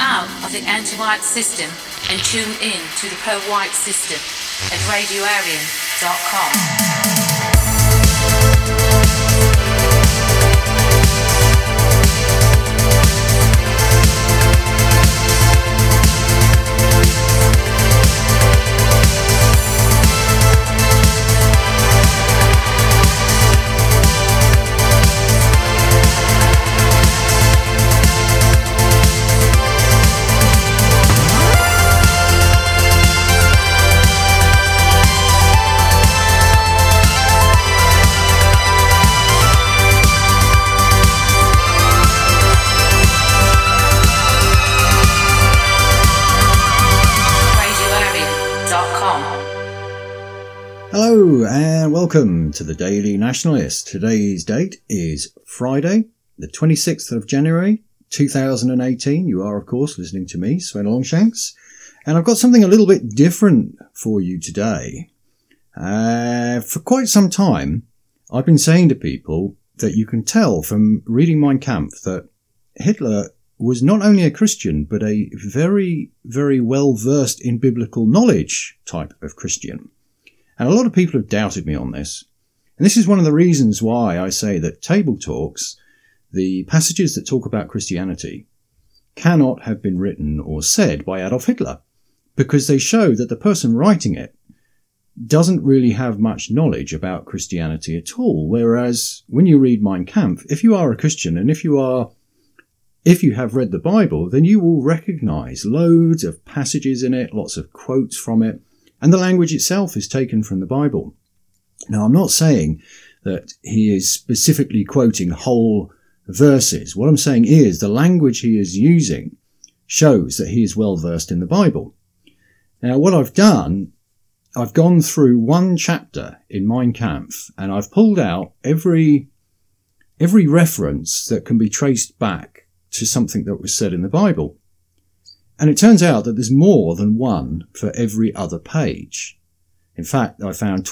out of the anti-white system and tune in to the pro-white system at radioarian.com. Hello and welcome to the Daily Nationalist. Today's date is Friday, the 26th of January 2018. You are, of course, listening to me, Sven Longshanks, and I've got something a little bit different for you today. For quite some time, I've been saying to people that you can tell from reading Mein Kampf that Hitler was not only a Christian, but a very, very well-versed in biblical knowledge type of Christian. And a lot of people have doubted me on this. And this is one of the reasons why I say that Table Talks, the passages that talk about Christianity, cannot have been written or said by Adolf Hitler, because they show that the person writing it doesn't really have much knowledge about Christianity at all. Whereas when you read Mein Kampf, if you are a Christian and if you have read the Bible, then you will recognize loads of passages in it, lots of quotes from it. And the language itself is taken from the Bible. Now, I'm not saying that he is specifically quoting whole verses. What I'm saying is the language he is using shows that he is well versed in the Bible. Now, what I've done, I've gone through one chapter in Mein Kampf, and I've pulled out every reference that can be traced back to something that was said in the Bible. And it turns out that there's more than one for every other page. In fact, I found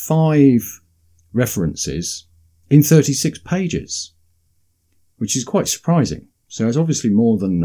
25 references in 36 pages, which is quite surprising. So it's obviously more than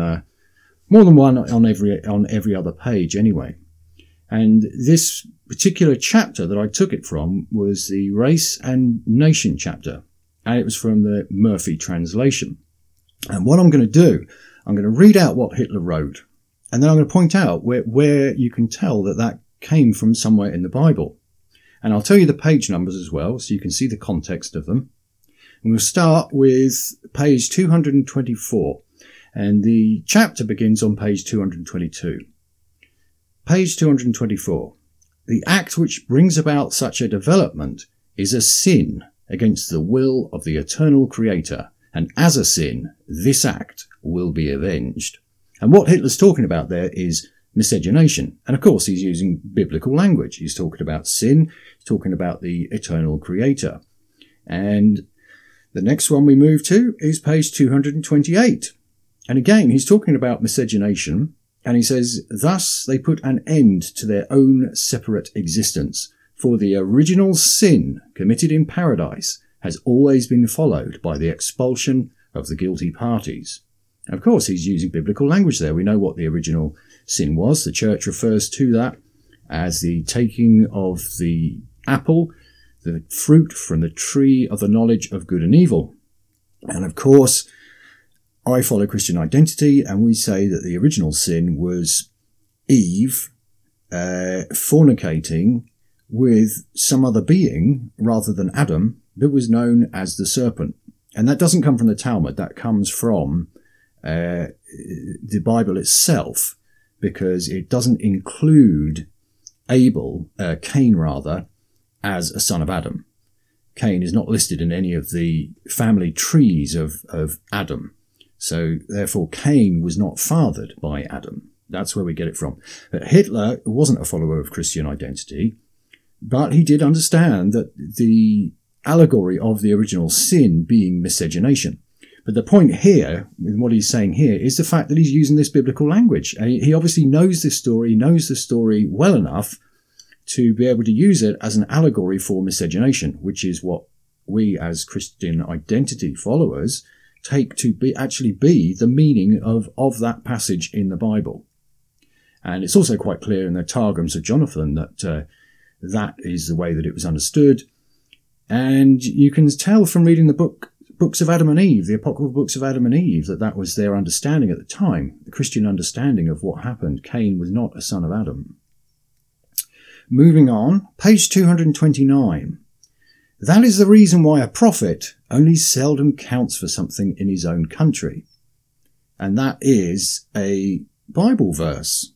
one on every other page anyway. And this particular chapter that I took it from was the Race and Nation chapter, and it was from the Murphy translation. And what I'm going to do, I'm going to read out what Hitler wrote. And then I'm going to point out where you can tell that came from somewhere in the Bible. And I'll tell you the page numbers as well, so you can see the context of them. And we'll start with page 224. And the chapter begins on page 222. Page 224. The act which brings about such a development is a sin against the will of the eternal Creator. And as a sin, this act will be avenged. And what Hitler's talking about there is miscegenation. And of course, he's using biblical language. He's talking about sin. He's talking about the eternal Creator. And the next one we move to is page 228. And again, he's talking about miscegenation. And he says, thus they put an end to their own separate existence. For the original sin committed in paradise has always been followed by the expulsion of the guilty parties. Of course, he's using biblical language there. We know what the original sin was. The church refers to that as the taking of the apple, the fruit from the tree of the knowledge of good and evil. And of course, I follow Christian identity, and we say that the original sin was Eve fornicating with some other being rather than Adam that was known as the serpent. And that doesn't come from the Talmud. That comes from the Bible itself, because it doesn't include Cain rather, as a son of Adam. Cain is not listed in any of the family trees of Adam. So therefore Cain was not fathered by Adam. That's where we get it from. But Hitler wasn't a follower of Christian identity, but he did understand that the allegory of the original sin being miscegenation. But the point here, with what he's saying here, is the fact that he's using this biblical language. And he obviously knows this story, he knows the story well enough to be able to use it as an allegory for miscegenation, which is what we as Christian identity followers take to actually be the meaning of that passage in the Bible. And it's also quite clear in the Targums of Jonathan that that is the way that it was understood. And you can tell from reading the books of Adam and Eve, the apocryphal books of Adam and Eve, that was their understanding at the time, the Christian understanding of what happened. Cain was not a son of Adam. Moving on, page 229. That is the reason why a prophet only seldom counts for something in his own country. And that is a Bible verse.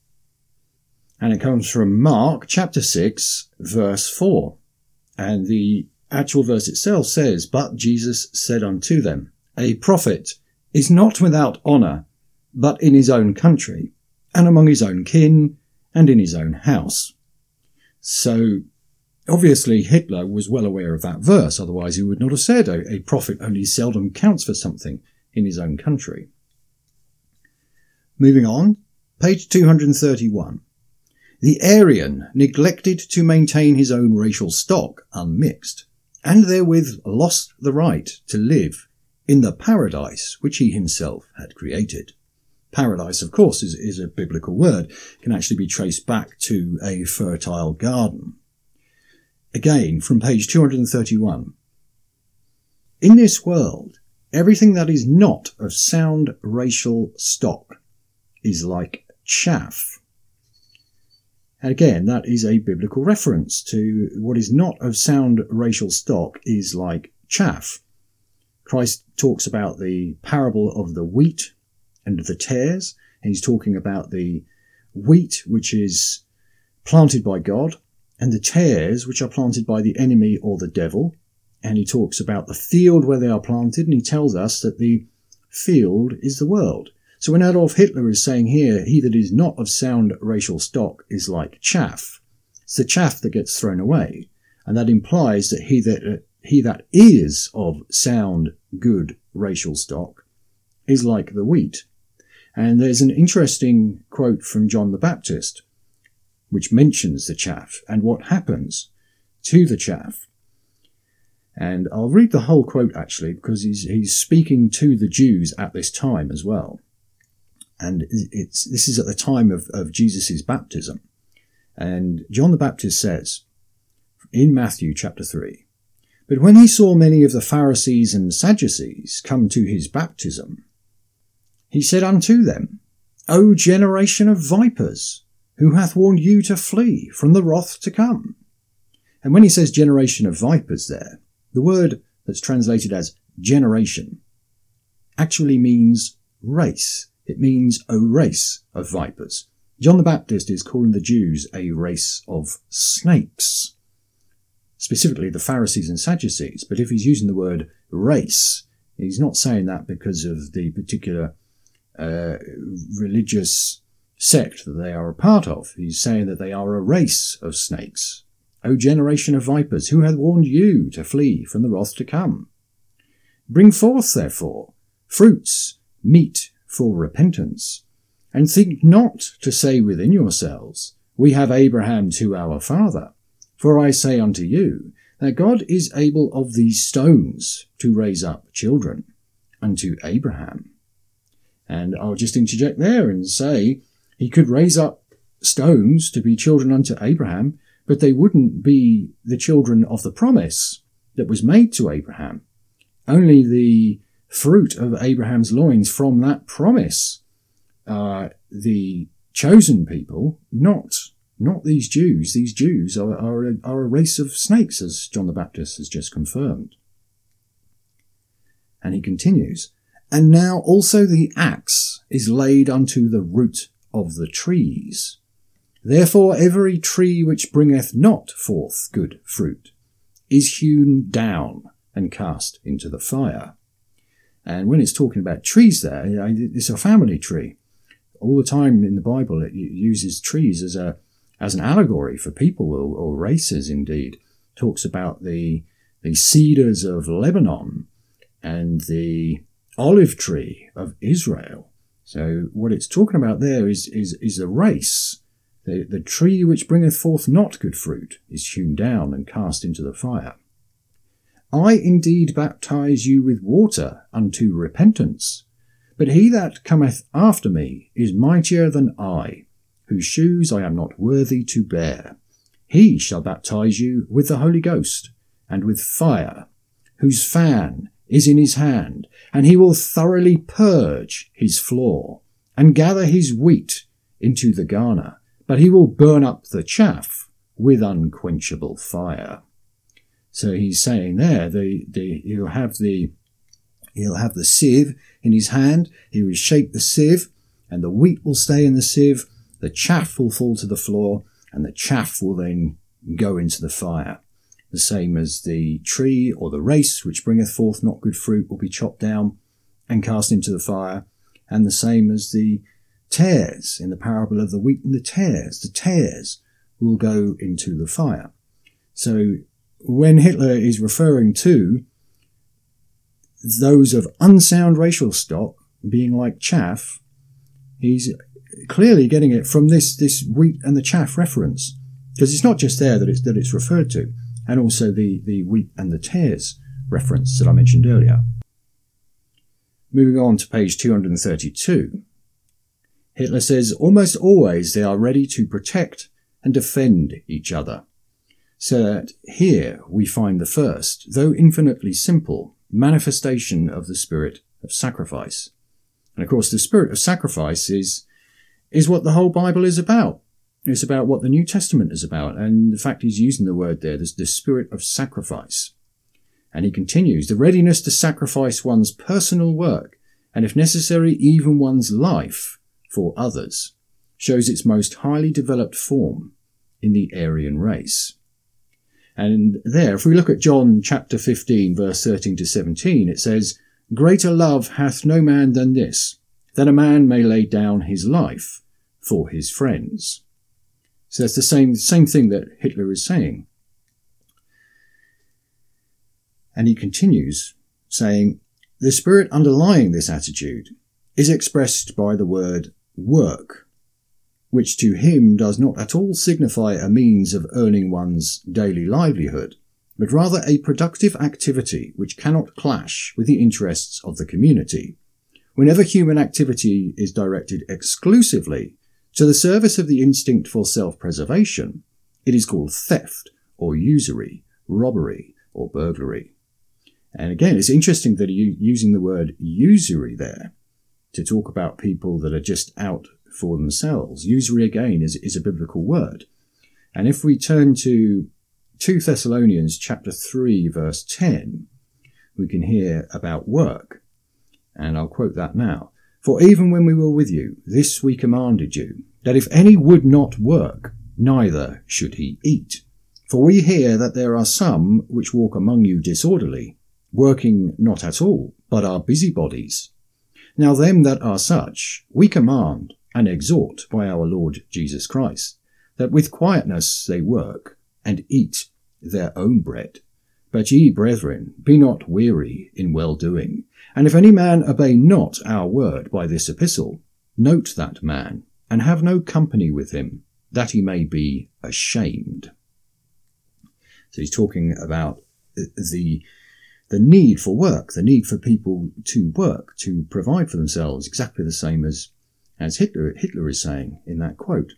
And it comes from Mark chapter 6, verse 4. And the actual verse itself says, "But Jesus said unto them, A prophet is not without honour, but in his own country, and among his own kin, and in his own house." So, obviously Hitler was well aware of that verse, otherwise he would not have said a prophet only seldom counts for something in his own country. Moving on, page 231. The Aryan neglected to maintain his own racial stock unmixed, and therewith lost the right to live in the paradise which he himself had created. Paradise, of course, is a biblical word, can actually be traced back to a fertile garden. Again, from page 231. In this world, everything that is not of sound racial stock is like chaff. And again, that is a biblical reference to what is not of sound racial stock is like chaff. Christ talks about the parable of the wheat and the tares, and he's talking about the wheat which is planted by God and the tares which are planted by the enemy or the devil. And he talks about the field where they are planted, and he tells us that the field is the world. So when Adolf Hitler is saying here, he that is not of sound racial stock is like chaff, it's the chaff that gets thrown away. And that implies that he that is of sound, good racial stock is like the wheat. And there's an interesting quote from John the Baptist, which mentions the chaff and what happens to the chaff. And I'll read the whole quote actually, because he's speaking to the Jews at this time as well. And this is at the time of Jesus' baptism. And John the Baptist says, in Matthew chapter 3, "But when he saw many of the Pharisees and Sadducees come to his baptism, he said unto them, O generation of vipers, who hath warned you to flee from the wrath to come?" And when he says generation of vipers there, the word that's translated as generation actually means race. It means a race of vipers. John the Baptist is calling the Jews a race of snakes, specifically the Pharisees and Sadducees. But if he's using the word race, he's not saying that because of the particular religious sect that they are a part of. He's saying that they are a race of snakes. O generation of vipers, who hath warned you to flee from the wrath to come? Bring forth, therefore, fruits meet for repentance, and think not to say within yourselves, We have Abraham to our father. For I say unto you, that God is able of these stones to raise up children unto Abraham. And I'll just interject there and say, he could raise up stones to be children unto Abraham, but they wouldn't be the children of the promise that was made to Abraham. Only the fruit of Abraham's loins from that promise are the chosen people, not these Jews. These Jews are a race of snakes, as John the Baptist has just confirmed. And he continues, And now also the axe is laid unto the root of the trees. Therefore every tree which bringeth not forth good fruit is hewn down and cast into the fire. And when it's talking about trees there, it's a family tree. All the time in the Bible it uses trees as an allegory for people or races indeed. It talks about the cedars of Lebanon and the olive tree of Israel. So what it's talking about there is a race. The tree which bringeth forth not good fruit is hewn down and cast into the fire. I indeed baptize you with water unto repentance, but he that cometh after me is mightier than I, whose shoes I am not worthy to bear. He shall baptize you with the Holy Ghost and with fire, whose fan is in his hand, and he will thoroughly purge his floor, and gather his wheat into the garner, but he will burn up the chaff with unquenchable fire. So he's saying there, he'll have the sieve in his hand, he will shake the sieve, and the wheat will stay in the sieve, the chaff will fall to the floor, and the chaff will then go into the fire. The same as the tree or the race which bringeth forth not good fruit will be chopped down and cast into the fire, and the same as the tares in the parable of the wheat and the tares will go into the fire. So when Hitler is referring to those of unsound racial stock being like chaff, he's clearly getting it from this wheat and the chaff reference, because it's not just there that it's referred to, and also the wheat and the tares reference that I mentioned earlier. Moving on to page 232, Hitler says, almost always they are ready to protect and defend each other. So that here we find the first, though infinitely simple, manifestation of the spirit of sacrifice. And of course the spirit of sacrifice is what the whole Bible is about. It's about what the New Testament is about, and the fact he's using the word there, there's the spirit of sacrifice. And he continues, the readiness to sacrifice one's personal work, and if necessary even one's life, for others, shows its most highly developed form in the Aryan race. And there, if we look at John chapter 15, verse 13 to 17, it says, greater love hath no man than this, that a man may lay down his life for his friends. So that's the same thing that Hitler is saying. And he continues saying, the spirit underlying this attitude is expressed by the word work, which to him does not at all signify a means of earning one's daily livelihood, but rather a productive activity which cannot clash with the interests of the community. Whenever human activity is directed exclusively to the service of the instinct for self-preservation, it is called theft or usury, robbery or burglary. And again, it's interesting that you're using the word usury there to talk about people that are just out for themselves. Usury, again, is a biblical word. And if we turn to 2 Thessalonians chapter 3, verse 10, we can hear about work. And I'll quote that now. For even when we were with you, this we commanded you, that if any would not work, neither should he eat. For we hear that there are some which walk among you disorderly, working not at all, but are busybodies. Now them that are such, we command and exhort by our Lord Jesus Christ, that with quietness they work, and eat their own bread. But ye, brethren, be not weary in well-doing. And if any man obey not our word by this epistle, note that man, and have no company with him, that he may be ashamed. So he's talking about the need for work, the need for people to work, to provide for themselves, exactly the same as Hitler is saying in that quote.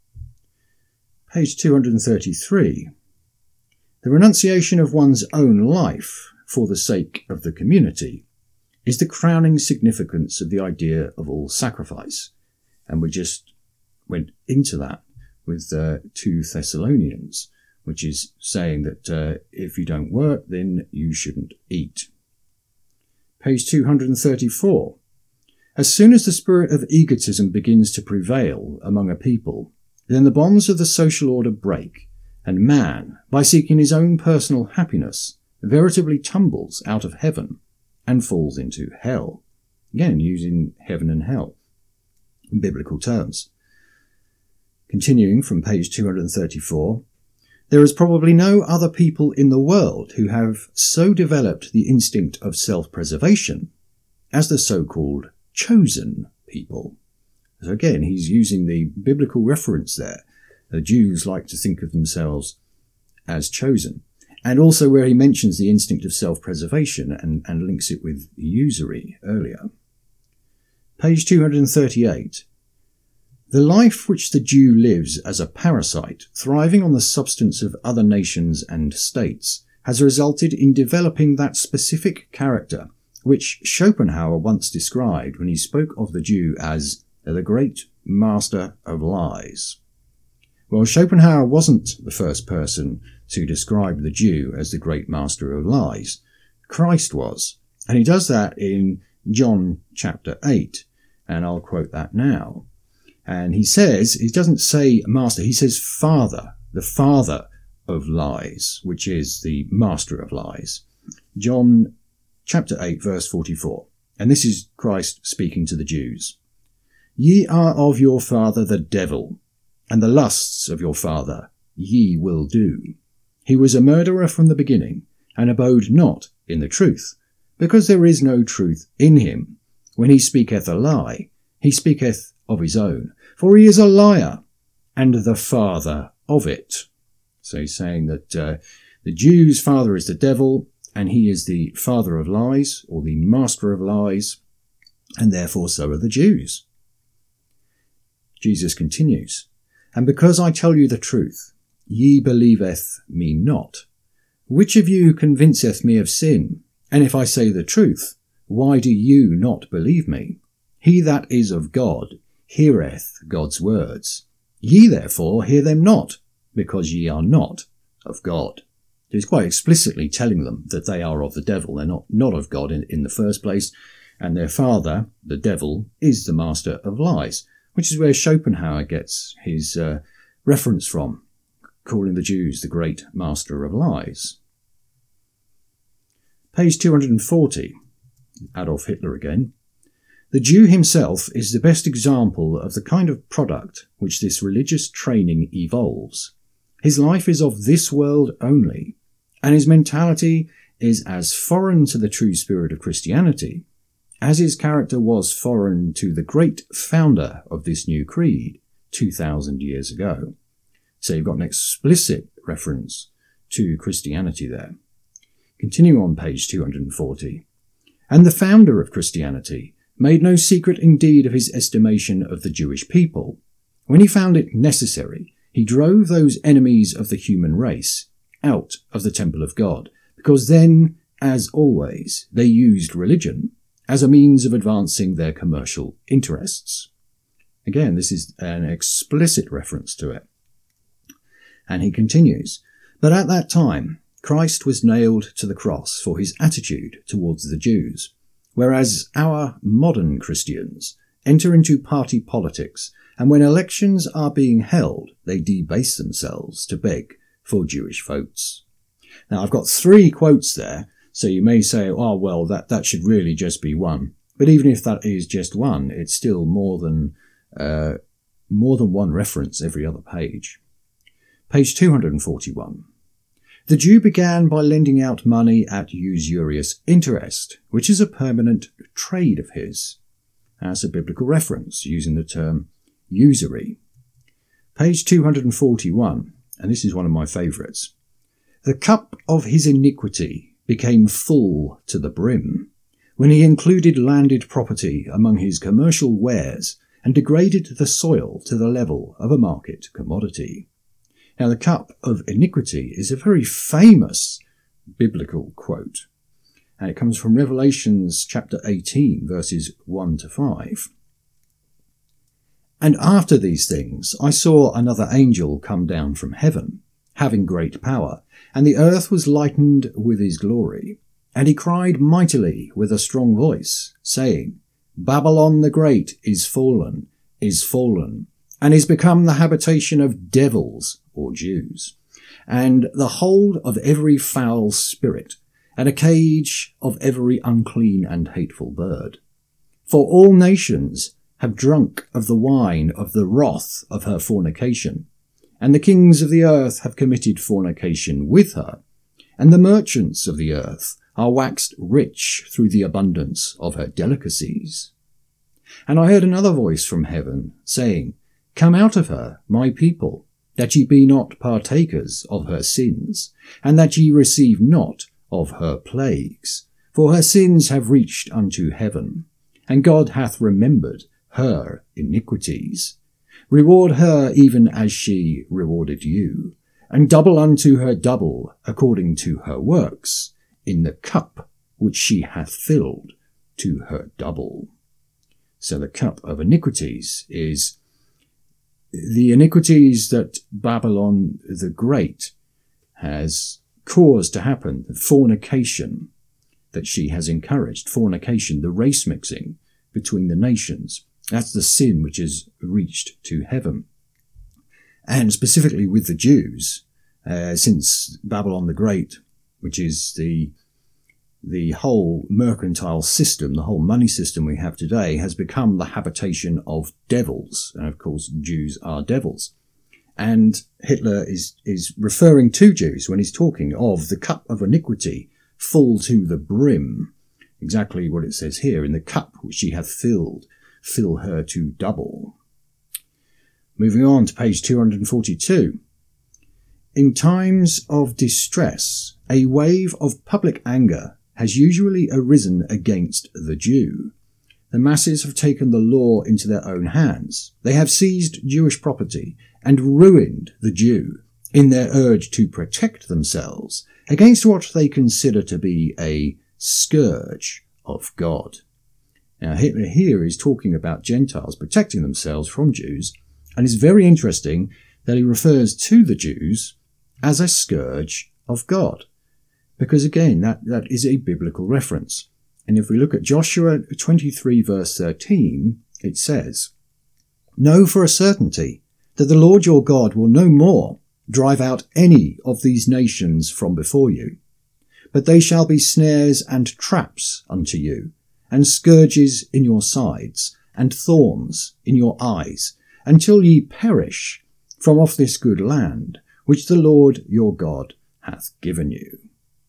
Page 233. The renunciation of one's own life for the sake of the community is the crowning significance of the idea of all sacrifice. And we just went into that with 2 Thessalonians, which is saying that if you don't work, then you shouldn't eat. Page 234. As soon as the spirit of egotism begins to prevail among a people, then the bonds of the social order break, and man, by seeking his own personal happiness, veritably tumbles out of heaven and falls into hell. Again, using heaven and hell in biblical terms. Continuing from page 234, there is probably no other people in the world who have so developed the instinct of self-preservation as the so-called chosen people. So again, he's using the biblical reference there. The Jews like to think of themselves as chosen. And also where he mentions the instinct of self-preservation and links it with usury earlier. Page 238. The life which the Jew lives as a parasite, thriving on the substance of other nations and states, has resulted in developing that specific character which Schopenhauer once described when he spoke of the Jew as the great master of lies. Well, Schopenhauer wasn't the first person to describe the Jew as the great master of lies. Christ was. And he does that in John chapter 8. And I'll quote that now. And he says, he doesn't say master, he says father, the father of lies, which is the master of lies. John chapter 8, verse 44. And this is Christ speaking to the Jews. Ye are of your father the devil, and the lusts of your father ye will do. He was a murderer from the beginning, and abode not in the truth, because there is no truth in him. When he speaketh a lie, he speaketh of his own, for he is a liar, and the father of it. So he's saying that the Jew's father is the devil, and he is the father of lies, or the master of lies, and therefore so are the Jews. Jesus continues, And because I tell you the truth, ye believeth me not. Which of you convinceth me of sin? And if I say the truth, why do you not believe me? He that is of God heareth God's words. Ye therefore hear them not, because ye are not of God. He's quite explicitly telling them that they are of the devil. They're not of God in the first place, and their father, the devil, is the master of lies, which is where Schopenhauer gets his reference from, calling the Jews the great master of lies. Page 240, Adolf Hitler again. The Jew himself is the best example of the kind of product which this religious training evolves. His life is of this world only, and his mentality is as foreign to the true spirit of Christianity as his character was foreign to the great founder of this new creed 2,000 years ago. So you've got an explicit reference to Christianity there. Continue on page 240. And the founder of Christianity made no secret indeed of his estimation of the Jewish people. When he found it necessary, he drove those enemies of the human race out of the temple of God, because then, as always, they used religion as a means of advancing their commercial interests. Again, this is an explicit reference to it. And he continues, But at that time, Christ was nailed to the cross for his attitude towards the Jews, whereas our modern Christians enter into party politics, and when elections are being held, they debase themselves to beg for Jewish votes. Now, I've got 3 quotes there, so you may say, oh, well, that should really just be one. But even if that is just one, it's still more than one reference every other page. Page 241. The Jew began by lending out money at usurious interest, which is a permanent trade of his. That's a biblical reference, using the term usury. Page 241, and this is one of my favourites. The cup of his iniquity became full to the brim, when he included landed property among his commercial wares and degraded the soil to the level of a market commodity. Now, the cup of iniquity is a very famous biblical quote, and it comes from Revelations chapter 18, verses 1 to 5. And after these things I saw another angel come down from heaven, having great power, and the earth was lightened with his glory. And he cried mightily with a strong voice, saying, Babylon the Great is fallen, and is become the habitation of devils, or Jews, and the hold of every foul spirit, and a cage of every unclean and hateful bird. For all nations have drunk of the wine of the wrath of her fornication, and the kings of the earth have committed fornication with her, and the merchants of the earth are waxed rich through the abundance of her delicacies. And I heard another voice from heaven, saying, Come out of her, my people, that ye be not partakers of her sins, and that ye receive not of her plagues. For her sins have reached unto heaven, and God hath remembered her iniquities. Reward her even as she rewarded you, and double unto her double according to her works, in the cup which she hath filled to her double. So the cup of iniquities is the iniquities that Babylon the Great has caused to happen, the fornication that she has encouraged, fornication, the race mixing between the nations. That's the sin which has reached to heaven. And specifically with the Jews, since Babylon the Great, which is the whole mercantile system, the whole money system we have today, has become the habitation of devils. And of course, Jews are devils. And Hitler is referring to Jews when he's talking of the cup of iniquity full to the brim. Exactly what it says here, in the cup which she hath filled, fill her to double. Moving on to page 242. In times of distress, a wave of public anger has usually arisen against the Jew. The masses have taken the law into their own hands. They have seized Jewish property and ruined the Jew in their urge to protect themselves against what they consider to be a scourge of God. Now, Hitler here is talking about Gentiles protecting themselves from Jews, and it's very interesting that he refers to the Jews as a scourge of God, because again, that is a biblical reference. And if we look at Joshua 23 verse 13, it says, "Know for a certainty that the Lord your God will no more drive out any of these nations from before you, but they shall be snares and traps unto you, and scourges in your sides, and thorns in your eyes, until ye perish from off this good land, which the Lord your God hath given you."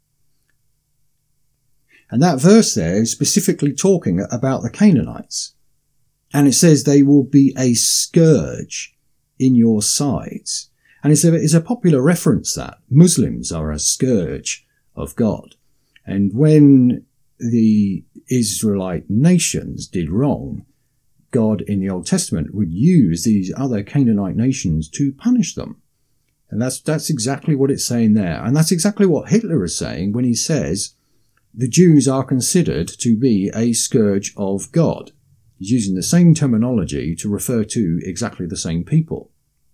And that verse there is specifically talking about the Canaanites. And it says they will be a scourge in your sides. And it's a popular reference that Muslims are a scourge of God. And when the Israelite nations did wrong, God in the Old Testament would use these other Canaanite nations to punish them. And that's exactly what it's saying there. And that's exactly what Hitler is saying when he says the Jews are considered to be a scourge of God. He's using the same terminology to refer to exactly the same people.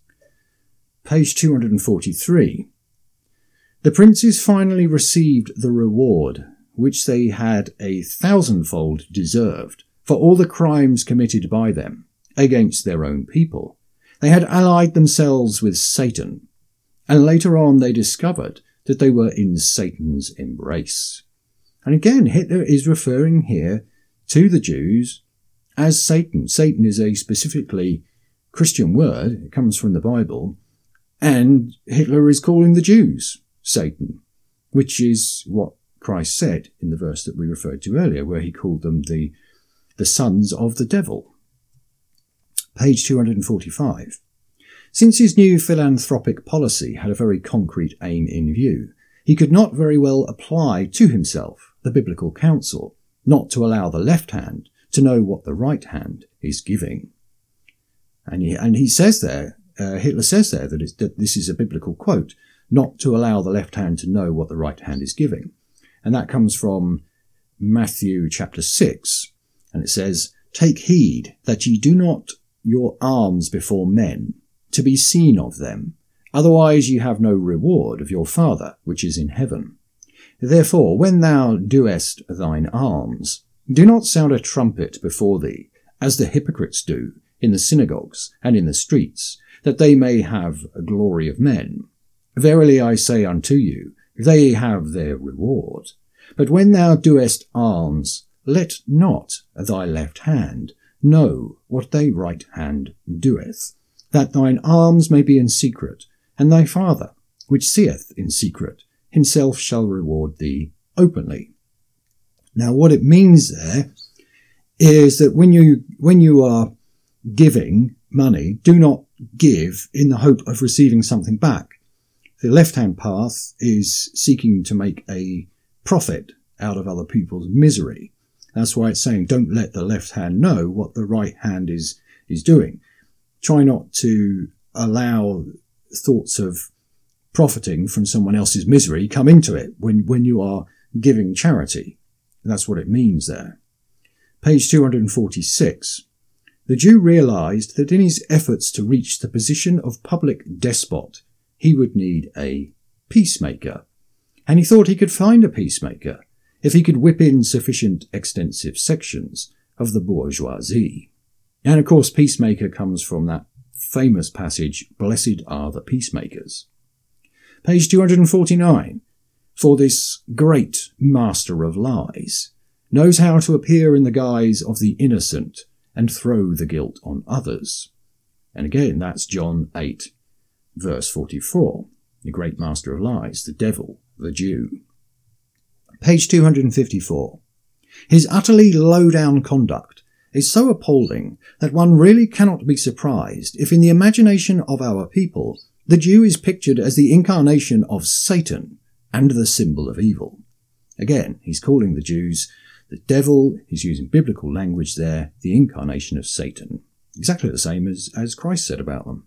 Page 243. The princes finally received the reward which they had 1,000-fold deserved for all the crimes committed by them against their own people. They had allied themselves with Satan, and later on they discovered that they were in Satan's embrace. And again, Hitler is referring here to the Jews as Satan. Satan is a specifically Christian word. It comes from the Bible. And Hitler is calling the Jews Satan, which is what Christ said in the verse that we referred to earlier, where he called them the sons of the devil. Page 245. Since his new philanthropic policy had a very concrete aim in view, he could not very well apply to himself the biblical counsel not to allow the left hand to know what the right hand is giving. And he says there, Hitler says there that this is a biblical quote, not to allow the left hand to know what the right hand is giving. And that comes from Matthew chapter 6. And it says, "Take heed that ye do not your alms before men, to be seen of them. Otherwise ye have no reward of your Father which is in heaven. Therefore, when thou doest thine alms, do not sound a trumpet before thee, as the hypocrites do in the synagogues and in the streets, that they may have glory of men. Verily I say unto you, they have their reward. But when thou doest alms, let not thy left hand know what thy right hand doeth, that thine alms may be in secret, and thy Father, which seeth in secret, himself shall reward thee openly." Now what it means there is that when you are giving money, do not give in the hope of receiving something back. The left-hand path is seeking to make a profit out of other people's misery. That's why it's saying don't let the left hand know what the right hand is doing. Try not to allow thoughts of profiting from someone else's misery come into it when you are giving charity. That's what it means there. Page 246. The Jew realized that in his efforts to reach the position of public despot, he would need a peacemaker. And he thought he could find a peacemaker if he could whip in sufficient extensive sections of the bourgeoisie. And of course, peacemaker comes from that famous passage, "Blessed are the peacemakers." Page 249. For this great master of lies knows how to appear in the guise of the innocent and throw the guilt on others. And again, that's John 8, verse 44. The great master of lies, the devil, the Jew. Page 254. His utterly low-down conduct is so appalling that one really cannot be surprised if in the imagination of our people the Jew is pictured as the incarnation of Satan and the symbol of evil. Again, he's calling the Jews the devil. He's using biblical language there, the incarnation of Satan. Exactly the same as Christ said about them.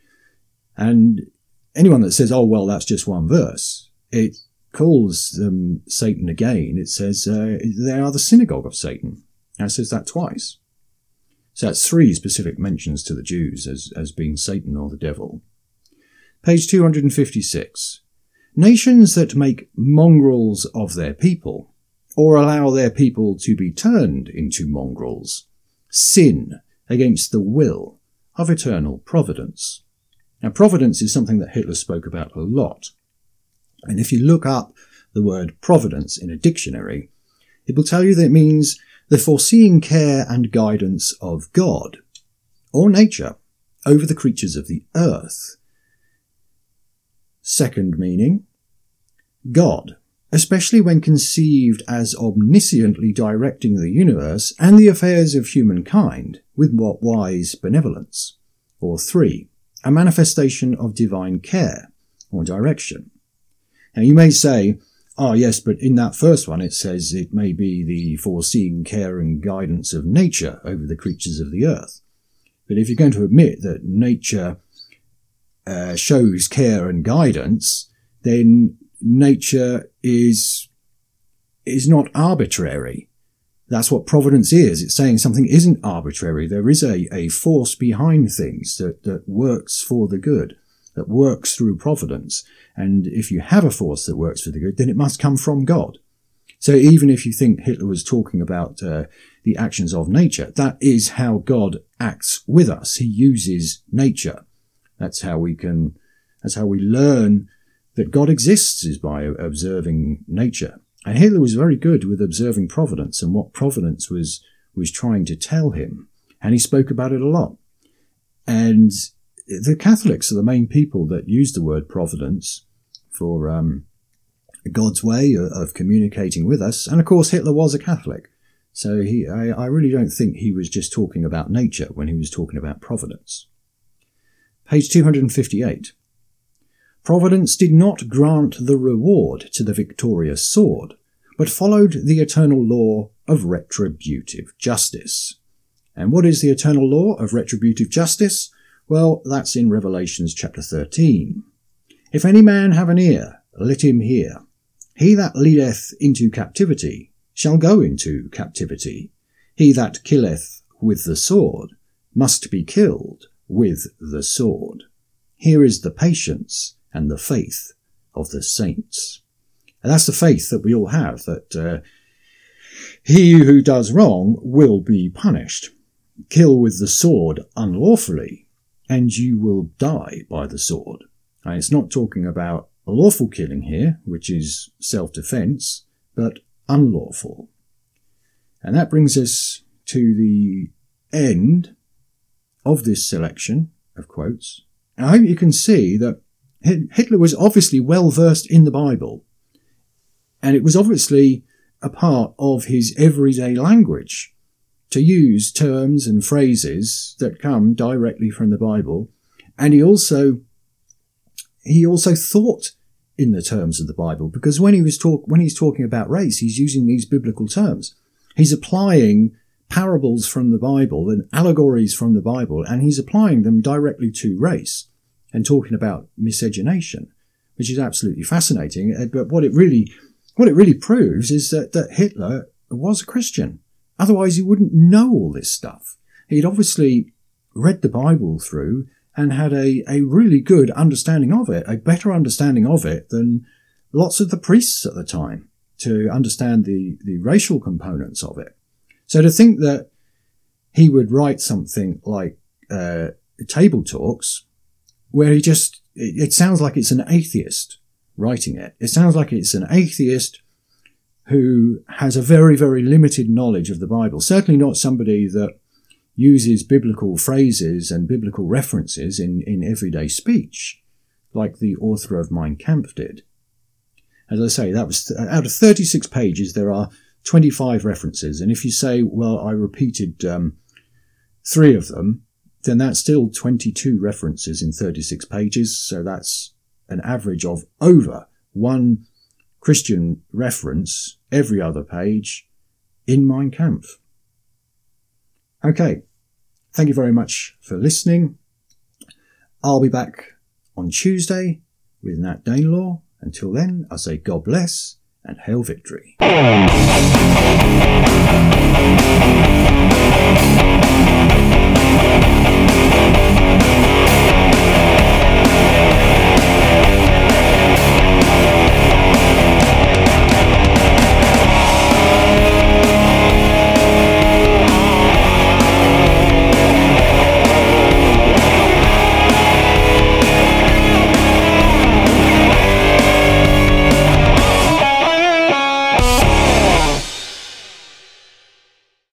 And anyone that says, oh, well, that's just one verse, it calls them Satan again. It says they are the synagogue of Satan. And it says that twice. So that's 3 specific mentions to the Jews as being Satan or the devil. Page 256. Nations that make mongrels of their people, or allow their people to be turned into mongrels, sin against the will of eternal providence. Now, providence is something that Hitler spoke about a lot. And if you look up the word providence in a dictionary, it will tell you that it means the foreseeing care and guidance of God, or nature, over the creatures of the earth. Second meaning, God, especially when conceived as omnisciently directing the universe and the affairs of humankind with what wise benevolence. Or 3, a manifestation of divine care or direction. Now you may say, oh yes, but in that first one it says it may be the foreseeing care and guidance of nature over the creatures of the earth. But if you're going to admit that nature shows care and guidance, then nature is not arbitrary. That's what providence is. It's saying something isn't arbitrary. There is a force behind things that works for the good, that works through providence. And if you have a force that works for the good, then it must come from God. So even if you think Hitler was talking about the actions of nature, that is how God acts with us. He uses nature. That's how we learn that God exists, is by observing nature. And Hitler was very good with observing providence and what providence was trying to tell him. And he spoke about it a lot. And the Catholics are the main people that use the word providence for God's way of communicating with us. And of course, Hitler was a Catholic. So I really don't think he was just talking about nature when he was talking about providence. Page 258. Providence did not grant the reward to the victorious sword, but followed the eternal law of retributive justice. And what is the eternal law of retributive justice? Well, that's in Revelations chapter 13. If any man have an ear, let him hear. He that leadeth into captivity shall go into captivity. He that killeth with the sword must be killed with the sword. Here is the patience and the faith of the saints. And that's the faith that we all have, that he who does wrong will be punished. Kill with the sword unlawfully, and you will die by the sword. And it's not talking about lawful killing here, which is self-defense, but unlawful. And that brings us to the end of this selection of quotes. And I hope you can see that Hitler was obviously well versed in the Bible, and it was obviously a part of his everyday language to use terms and phrases that come directly from the Bible And he also thought in the terms of the Bible, because when he's talking about race, he's using these biblical terms. He's applying parables from the Bible and allegories from the Bible, and he's applying them directly to race and talking about miscegenation, which is absolutely fascinating. But what it really proves is that Hitler was a Christian. Otherwise, he wouldn't know all this stuff. He'd obviously read the Bible through and had a really good understanding of it, a better understanding of it than lots of the priests at the time, to understand the racial components of it. So to think that he would write something like Table Talks, where it sounds like it's an atheist writing it. It sounds like it's an atheist who has a very, very limited knowledge of the Bible. Certainly not somebody that uses biblical phrases and biblical references in everyday speech, like the author of Mein Kampf did. As I say, that was out of 36 pages, there are 25 references. And if you say, well, I repeated 3 of them, then that's still 22 references in 36 pages. So that's an average of over 1 Christian reference every other page in Mein Kampf. Okay. Thank you very much for listening. I'll be back on Tuesday with Nat Danelaw. Until then, I say God bless and hail victory.